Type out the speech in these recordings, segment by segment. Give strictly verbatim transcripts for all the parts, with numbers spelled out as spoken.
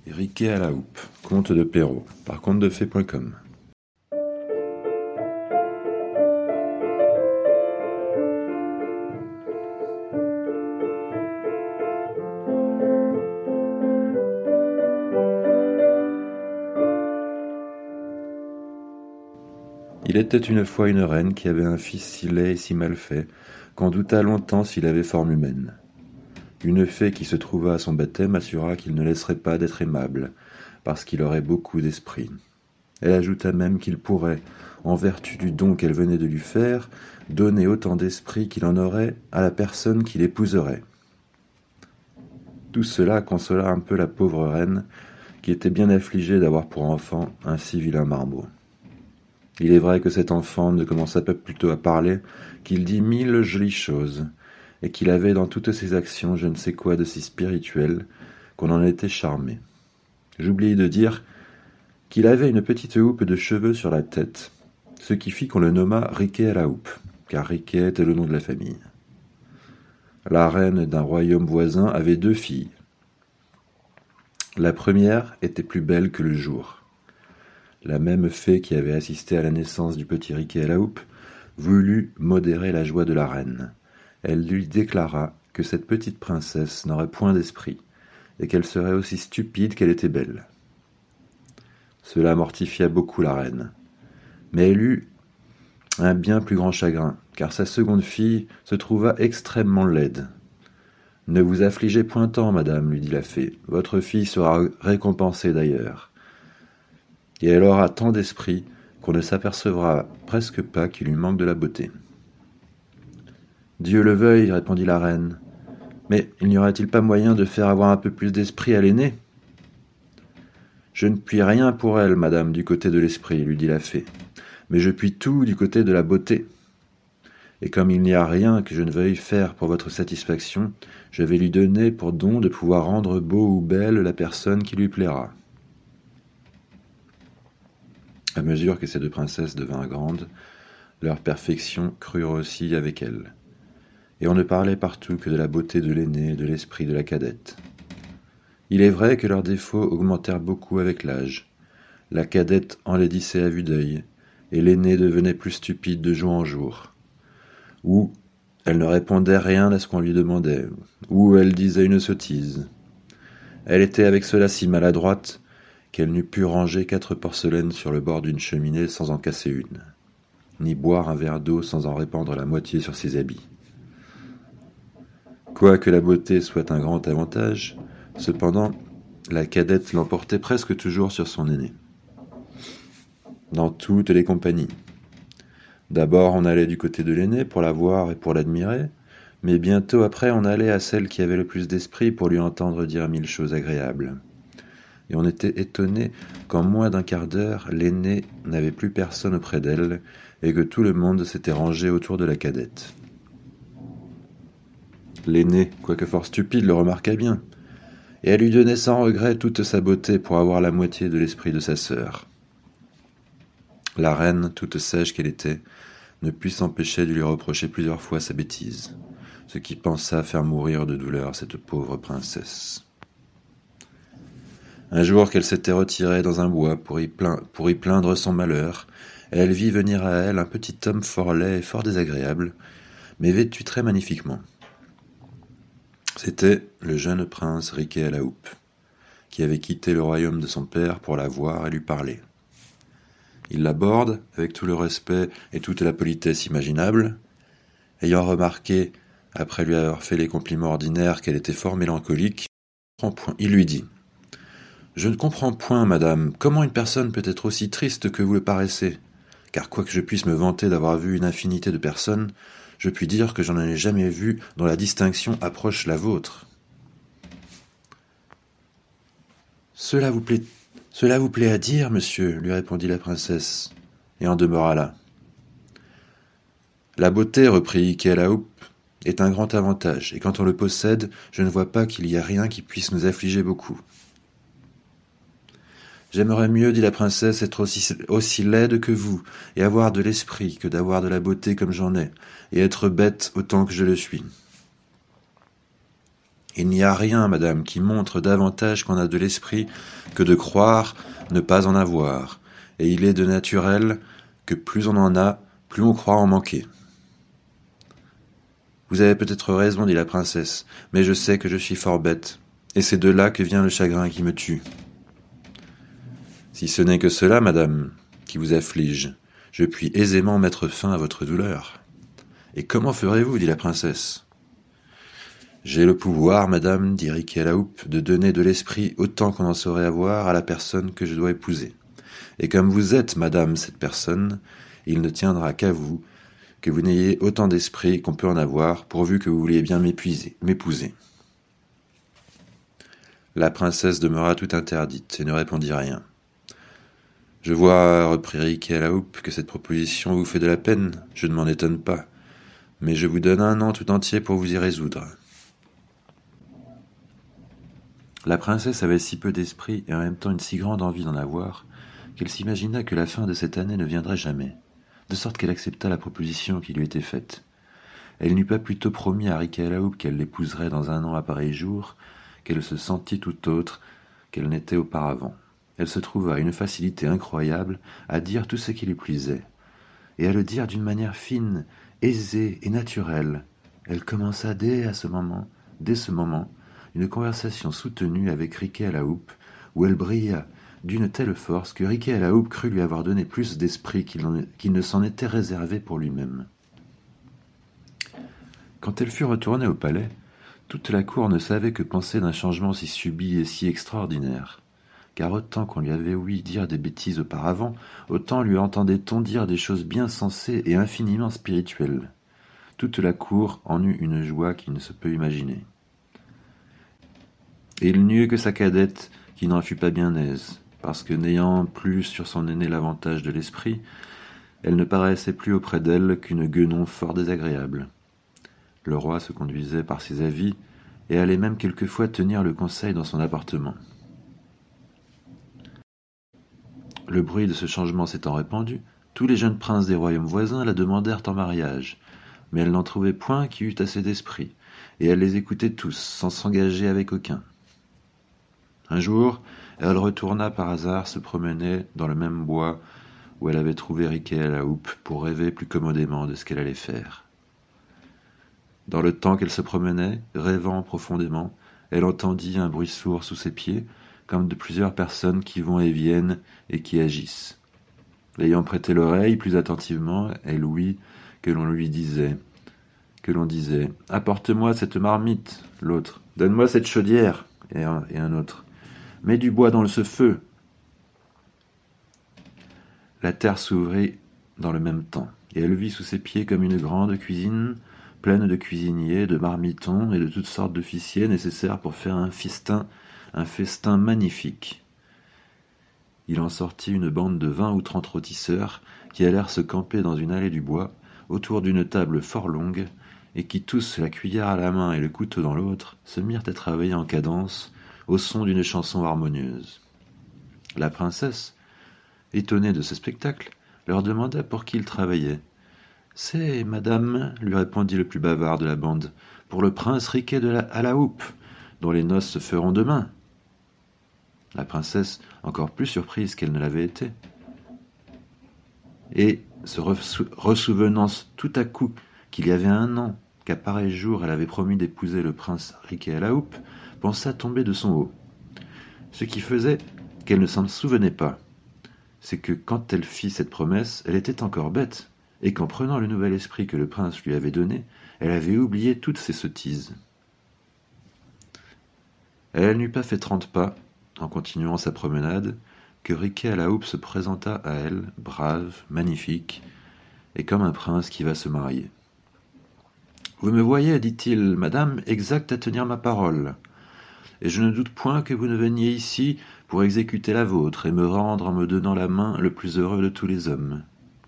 Riquet à la houppe, conte de Perrault, par conte-de-fées point com. Il était une fois une reine qui avait un fils si laid et si mal fait qu'on douta longtemps s'il avait forme humaine. Une fée qui se trouva à son baptême assura qu'il ne laisserait pas d'être aimable, parce qu'il aurait beaucoup d'esprit. Elle ajouta même qu'il pourrait, en vertu du don qu'elle venait de lui faire, donner autant d'esprit qu'il en aurait à la personne qui l'épouserait. Tout cela consola un peu la pauvre reine, qui était bien affligée d'avoir pour enfant un si vilain marmot. Il est vrai que cet enfant ne commença pas plutôt à parler qu'il dit mille jolies choses, et qu'il avait dans toutes ses actions je ne sais quoi de si spirituel qu'on en était charmé. J'oubliai de dire qu'il avait une petite houppe de cheveux sur la tête, ce qui fit qu'on le nomma Riquet à la houppe, car Riquet était le nom de la famille. La reine d'un royaume voisin avait deux filles. La première était plus belle que le jour. La même fée qui avait assisté à la naissance du petit Riquet à la houppe voulut modérer la joie de la reine. Elle lui déclara que cette petite princesse n'aurait point d'esprit, et qu'elle serait aussi stupide qu'elle était belle. Cela mortifia beaucoup la reine, mais elle eut un bien plus grand chagrin, car sa seconde fille se trouva extrêmement laide. « Ne vous affligez point tant, madame, lui dit la fée, votre fille sera récompensée d'ailleurs. Et elle aura tant d'esprit qu'on ne s'apercevra presque pas qu'il lui manque de la beauté. » « Dieu le veuille, répondit la reine. Mais il n'y aurait-il pas moyen de faire avoir un peu plus d'esprit à l'aînée ? Je ne puis rien pour elle, madame, du côté de l'esprit, lui dit la fée, mais je puis tout du côté de la beauté. Et comme il n'y a rien que je ne veuille faire pour votre satisfaction, je vais lui donner pour don de pouvoir rendre beau ou belle la personne qui lui plaira. À mesure que ces deux princesses devinrent grandes, leur perfection crut aussi avec elles. Et on ne parlait partout que de la beauté de l'aînée et de l'esprit de la cadette. Il est vrai que leurs défauts augmentèrent beaucoup avec l'âge. La cadette enlaidissait à vue d'œil, et l'aînée devenait plus stupide de jour en jour. Ou elle ne répondait rien à ce qu'on lui demandait, ou elle disait une sottise. Elle était avec cela si maladroite qu'elle n'eût pu ranger quatre porcelaines sur le bord d'une cheminée sans en casser une, ni boire un verre d'eau sans en répandre la moitié sur ses habits. Quoique la beauté soit un grand avantage, cependant, la cadette l'emportait presque toujours sur son aînée. Dans toutes les compagnies. D'abord, on allait du côté de l'aînée pour la voir et pour l'admirer, mais bientôt après, on allait à celle qui avait le plus d'esprit pour lui entendre dire mille choses agréables. Et on était étonné qu'en moins d'un quart d'heure, l'aînée n'avait plus personne auprès d'elle et que tout le monde s'était rangé autour de la cadette. L'aînée, quoique fort stupide, le remarqua bien, et elle lui donnait sans regret toute sa beauté pour avoir la moitié de l'esprit de sa sœur. La reine, toute sage qu'elle était, ne put s'empêcher de lui reprocher plusieurs fois sa bêtise, ce qui pensa faire mourir de douleur cette pauvre princesse. Un jour qu'elle s'était retirée dans un bois pour y, plain- pour y plaindre son malheur, elle vit venir à elle un petit homme fort laid et fort désagréable, mais vêtu très magnifiquement. C'était le jeune prince Riquet à la houppe, qui avait quitté le royaume de son père pour la voir et lui parler. Il l'aborde avec tout le respect et toute la politesse imaginable, ayant remarqué, après lui avoir fait les compliments ordinaires, qu'elle était fort mélancolique, il lui dit « Je ne comprends point, madame, comment une personne peut être aussi triste que vous le paraissez, car quoique je puisse me vanter d'avoir vu une infinité de personnes, je puis dire que je n'en ai jamais vu dont la distinction approche la vôtre. » « Cela vous plaît, cela vous plaît à dire, monsieur, lui répondit la princesse, et en demeura là. La beauté, reprit Riquet à la houppe, est un grand avantage, et quand on le possède, je ne vois pas qu'il y ait rien qui puisse nous affliger beaucoup. J'aimerais mieux, dit la princesse, être aussi, aussi laide que vous, et avoir de l'esprit, que d'avoir de la beauté comme j'en ai, et être bête autant que je le suis. Il n'y a rien, madame, qui montre davantage qu'on a de l'esprit que de croire ne pas en avoir, et il est de naturel que plus on en a, plus on croit en manquer. Vous avez peut-être raison, dit la princesse, mais je sais que je suis fort bête, et c'est de là que vient le chagrin qui me tue. Si ce n'est que cela, madame, qui vous afflige, je puis aisément mettre fin à votre douleur. Et comment ferez-vous, dit la princesse. J'ai le pouvoir, madame, dit Riquet à la houppe, de donner de l'esprit autant qu'on en saurait avoir à la personne que je dois épouser. Et comme vous êtes, madame, cette personne, il ne tiendra qu'à vous que vous n'ayez autant d'esprit qu'on peut en avoir, pourvu que vous vouliez bien m'épuiser, m'épouser. La princesse demeura tout interdite et ne répondit rien. Je vois, reprit Riquet à la houppe, que cette proposition vous fait de la peine, je ne m'en étonne pas, mais je vous donne un an tout entier pour vous y résoudre. La princesse avait si peu d'esprit et en même temps une si grande envie d'en avoir, qu'elle s'imagina que la fin de cette année ne viendrait jamais, de sorte qu'elle accepta la proposition qui lui était faite. Elle n'eut pas plutôt promis à Riquet à la houppe qu'elle l'épouserait dans un an à pareil jour, qu'elle se sentit tout autre qu'elle n'était auparavant. Elle se trouva une facilité incroyable à dire tout ce qui lui plaisait, et à le dire d'une manière fine, aisée et naturelle. Elle commença dès à ce moment, dès ce moment, une conversation soutenue avec Riquet à la houppe, où elle brilla d'une telle force que Riquet à la houppe crut lui avoir donné plus d'esprit qu'il, en, qu'il ne s'en était réservé pour lui-même. Quand elle fut retournée au palais, toute la cour ne savait que penser d'un changement si subit et si extraordinaire. Car autant qu'on lui avait ouï dire des bêtises auparavant, autant lui entendait-on dire des choses bien sensées et infiniment spirituelles. Toute la cour en eut une joie qui ne se peut imaginer. Et il n'y eut que sa cadette qui n'en fut pas bien aise, parce que n'ayant plus sur son aîné l'avantage de l'esprit, elle ne paraissait plus auprès d'elle qu'une guenon fort désagréable. Le roi se conduisait par ses avis, et allait même quelquefois tenir le conseil dans son appartement. Le bruit de ce changement s'étant répandu, tous les jeunes princes des royaumes voisins la demandèrent en mariage, mais elle n'en trouvait point qui eût assez d'esprit, et elle les écoutait tous, sans s'engager avec aucun. Un jour, elle retourna par hasard se promener dans le même bois où elle avait trouvé Riquet à la houppe pour rêver plus commodément de ce qu'elle allait faire. Dans le temps qu'elle se promenait, rêvant profondément, elle entendit un bruit sourd sous ses pieds, comme de plusieurs personnes qui vont et viennent et qui agissent. Ayant prêté l'oreille plus attentivement, elle ouït que l'on lui disait, que l'on disait « Apporte-moi cette marmite », l'autre « Donne-moi cette chaudière », et un, et un autre « Mets du bois dans ce feu ». La terre s'ouvrit dans le même temps, et elle vit sous ses pieds comme une grande cuisine, pleine de cuisiniers, de marmitons et de toutes sortes d'officiers nécessaires pour faire un festin, un festin magnifique. Il en sortit une bande de vingt ou trente rôtisseurs qui allèrent se camper dans une allée du bois, autour d'une table fort longue, et qui tous, la cuillère à la main et le couteau dans l'autre, se mirent à travailler en cadence, au son d'une chanson harmonieuse. La princesse, étonnée de ce spectacle, leur demanda pour qui ils travaillaient. « C'est, madame, lui répondit le plus bavard de la bande, pour le prince Riquet de la, à la houppe, dont les noces se feront demain. » La princesse, encore plus surprise qu'elle ne l'avait été, et se ressouvenant tout à coup qu'il y avait un an qu'à pareil jour elle avait promis d'épouser le prince Riquet à la houppe, pensa tomber de son haut. Ce qui faisait qu'elle ne s'en souvenait pas, c'est que quand elle fit cette promesse, elle était encore bête, et qu'en prenant le nouvel esprit que le prince lui avait donné, elle avait oublié toutes ses sottises. Elle n'eut pas fait trente pas, en continuant sa promenade, que Riquet à la houppe se présenta à elle, brave, magnifique, et comme un prince qui va se marier. « Vous me voyez, dit-il, madame, exact à tenir ma parole, et je ne doute point que vous ne veniez ici pour exécuter la vôtre et me rendre en me donnant la main le plus heureux de tous les hommes. »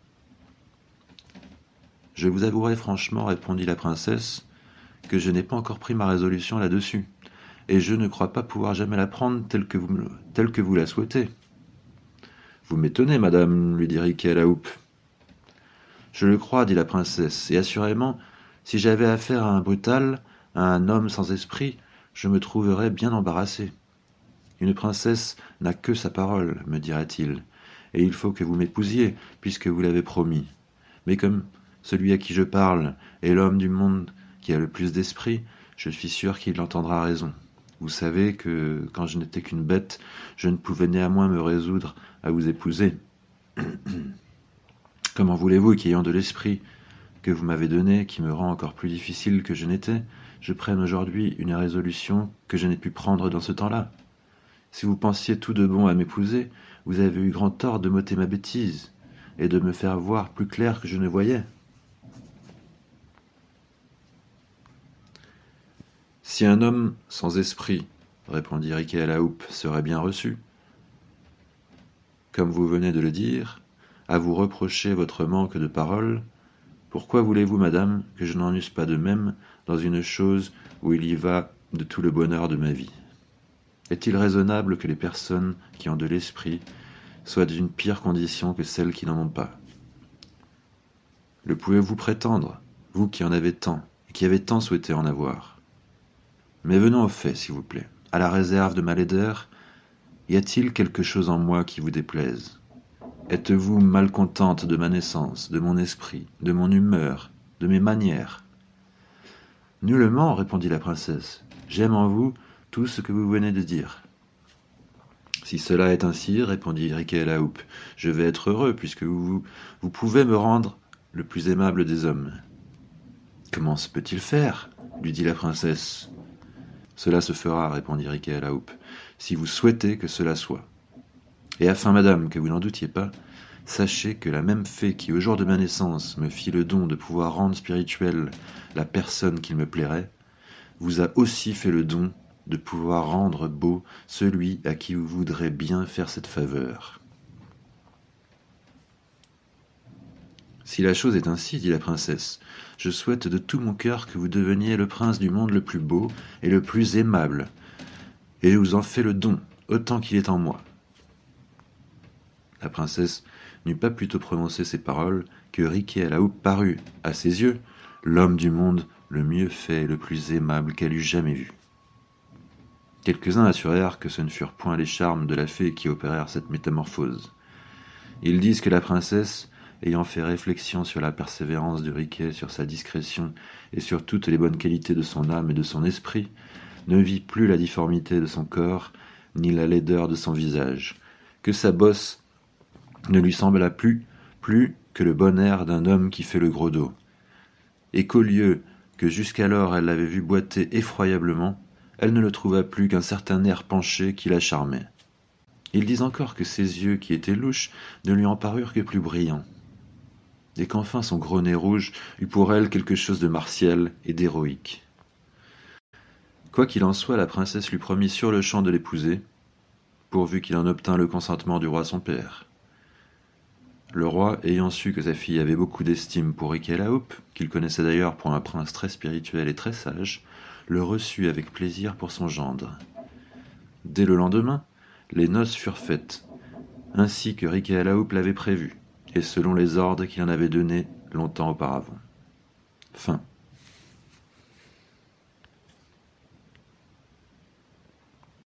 « Je vous avouerai franchement, répondit la princesse, que je n'ai pas encore pris ma résolution là-dessus, et je ne crois pas pouvoir jamais la prendre telle que vous, telle que vous la souhaitez. »« Vous m'étonnez, madame, lui dit Riquet à la houppe. »« Je le crois, dit la princesse, et assurément, si j'avais affaire à un brutal, à un homme sans esprit, je me trouverais bien embarrassé. Une princesse n'a que sa parole, me dira-t-il, et il faut que vous m'épousiez, puisque vous l'avez promis. Mais comme celui à qui je parle est l'homme du monde qui a le plus d'esprit, je suis sûr qu'il entendra raison. Vous savez que, quand je n'étais qu'une bête, je ne pouvais néanmoins me résoudre à vous épouser. Comment voulez-vous qu'ayant de l'esprit que vous m'avez donné, qui me rend encore plus difficile que je n'étais, je prenne aujourd'hui une résolution que je n'ai pu prendre dans ce temps-là? Si vous pensiez tout de bon à m'épouser, vous avez eu grand tort de m'ôter ma bêtise, et de me faire voir plus clair que je ne voyais. Si un homme sans esprit, répondit Riquet à la houppe, serait bien reçu, comme vous venez de le dire, à vous reprocher votre manque de parole, pourquoi voulez-vous, madame, que je n'en eusse pas de même dans une chose où il y va de tout le bonheur de ma vie? Est-il raisonnable que les personnes qui ont de l'esprit soient d'une pire condition que celles qui n'en ont pas? Le pouvez-vous prétendre, vous qui en avez tant, et qui avez tant souhaité en avoir? Mais venons au fait, s'il vous plaît. À la réserve de ma laideur, y a-t-il quelque chose en moi qui vous déplaise? Êtes-vous malcontente de ma naissance, de mon esprit, de mon humeur, de mes manières? Nullement, répondit la princesse. J'aime en vous tout ce que vous venez de dire. Si cela est ainsi, répondit Riquet à la houppe, je vais être heureux, puisque vous, vous pouvez me rendre le plus aimable des hommes. Comment se peut-il faire? Lui dit la princesse. Cela se fera, répondit Riquet à la houppe, si vous souhaitez que cela soit. Et afin, madame, que vous n'en doutiez pas, sachez que la même fée qui, au jour de ma naissance, me fit le don de pouvoir rendre spirituelle la personne qu'il me plairait, vous a aussi fait le don de pouvoir rendre beau celui à qui vous voudrez bien faire cette faveur. Si la chose est ainsi, dit la princesse, je souhaite de tout mon cœur que vous deveniez le prince du monde le plus beau et le plus aimable, et je vous en fais le don, autant qu'il est en moi. La princesse n'eut pas plutôt prononcé ces paroles que Riquet à la houppe parut, à ses yeux, l'homme du monde le mieux fait et le plus aimable qu'elle eût jamais vu. Quelques-uns assurèrent que ce ne furent point les charmes de la fée qui opérèrent cette métamorphose. Ils disent que la princesse, ayant fait réflexion sur la persévérance de Riquet, sur sa discrétion et sur toutes les bonnes qualités de son âme et de son esprit, ne vit plus la difformité de son corps, ni la laideur de son visage, que sa bosse ne lui sembla plus, plus que le bon air d'un homme qui fait le gros dos, et qu'au lieu que jusqu'alors elle l'avait vu boiter effroyablement, elle ne le trouva plus qu'un certain air penché qui la charmait. Ils disent encore que ses yeux, qui étaient louches, ne lui en parurent que plus brillants, et qu'enfin son gros nez rouge eut pour elle quelque chose de martial et d'héroïque. Quoi qu'il en soit, la princesse lui promit sur-le-champ de l'épouser, pourvu qu'il en obtînt le consentement du roi son père. Le roi, ayant su que sa fille avait beaucoup d'estime pour Riquet à la houppe, qu'il connaissait d'ailleurs pour un prince très spirituel et très sage, le reçut avec plaisir pour son gendre. Dès le lendemain, les noces furent faites, ainsi que Riquet à la houppe l'avait prévu, et selon les ordres qu'il en avait donnés longtemps auparavant. Fin.